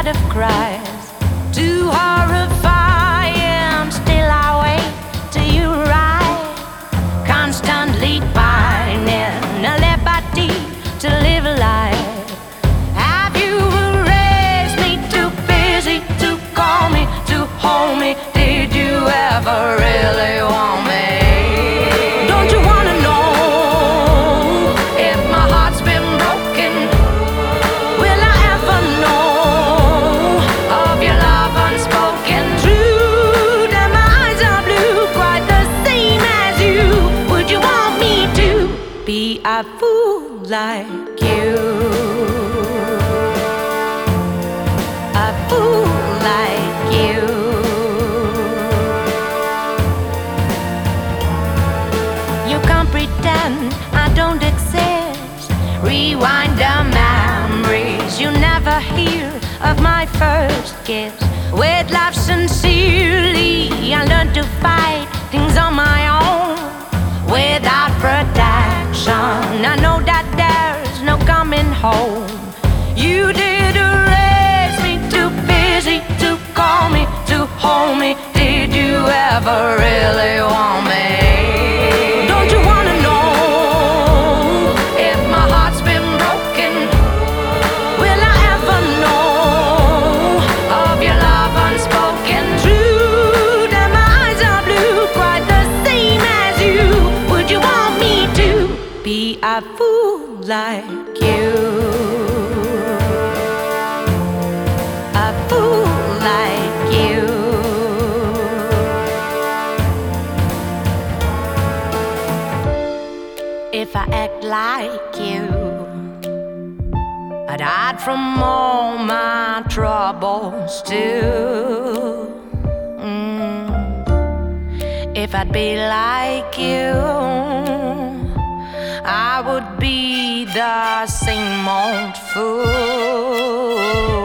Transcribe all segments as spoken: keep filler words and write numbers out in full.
bed of cries, too horrifying. Still I wait till you arrive, constantly pining a liberty to live a life. Have you erased me? Too busy to call me, to hold me? Did you ever really want me? Don't you wanna know if my heart's been broken? Will I ever know of your love unspoken? True that my eyes are blue, quite the same as you. Would you want me to be a fool like you? A fool like you. You can't pretend I don't exist. Rewind the memories you never hear of my first kiss. With love sincerely, I learned to fight things on my own without protection. I know that there's no coming home. You did erase me, too busy to call me, to hold me. Did you ever really want me? Don't you wanna know if my heart's been broken? Will I ever know of your love unspoken? True that my eyes are blue, quite the same as you. Would you want me to be a fool like you? A fool like you. If I act like you, I'd hide from all my troubles too. Mm. If I'd be like you, I would be the same old fool.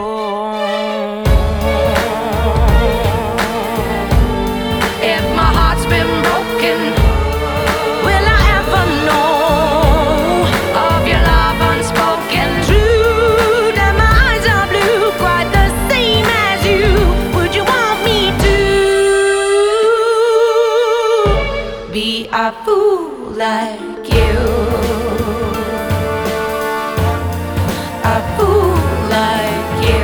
If my heart's been broken, will I ever know of your love unspoken? True that my eyes are blue, quite the same as you. Would you want me to be a fool like you? A fool like you.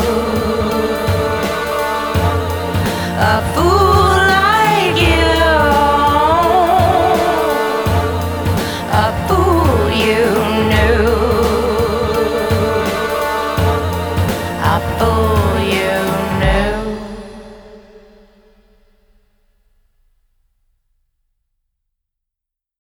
A fool like you. A fool